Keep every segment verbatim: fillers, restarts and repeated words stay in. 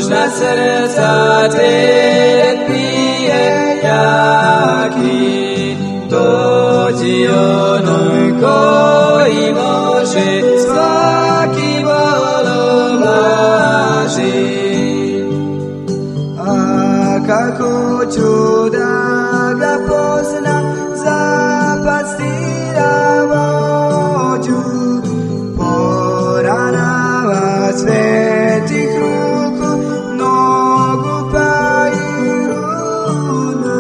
Božna srdca trpije jaki, dođi onoj koji može svaki bol oblaži. A kako ću da ga poznam, za pastira vođu, poranava svetih ruku, nogu pa i runa.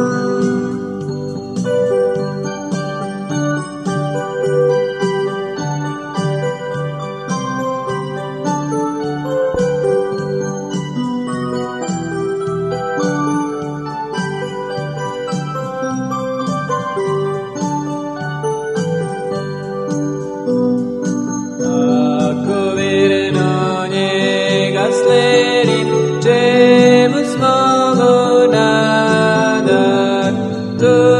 Čemu smo go nadat,